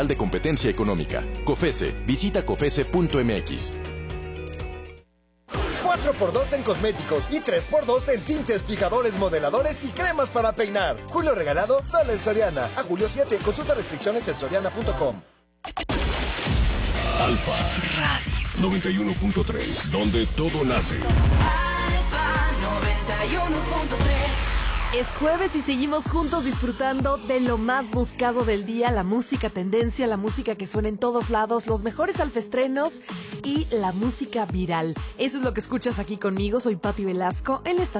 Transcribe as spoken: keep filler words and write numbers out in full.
de Competencia Económica. COFESE. Visita cofese punto m x. cuatro por dos en cosméticos y tres por dos en tintes, fijadores, modeladores y cremas para peinar. Julio regalado solo en Soriana. A julio siete. Consulta restricciones en soriana punto com. Alfa Radio noventa y uno punto tres, donde todo nace. Alfa noventa y uno punto tres. Es jueves y seguimos juntos disfrutando de lo más buscado del día, la música tendencia, la música que suena en todos lados, los mejores alfestrenos y la música viral. Eso es lo que escuchas aquí conmigo, soy Pati Velasco en la estación